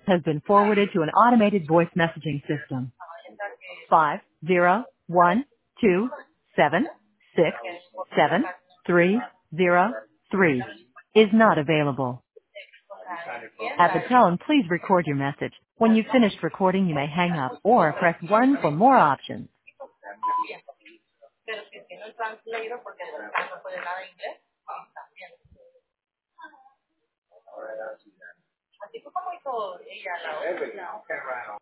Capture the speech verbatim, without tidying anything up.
has been forwarded to an automated voice messaging system. Five zero one two seven six seven three zero three is not available. At the tone, please record your message. When you've finished recording, you may hang up or press one for more options. pero si tiene el translator, porque no puede nada de inglés, también. Así fue como hizo ella la otra.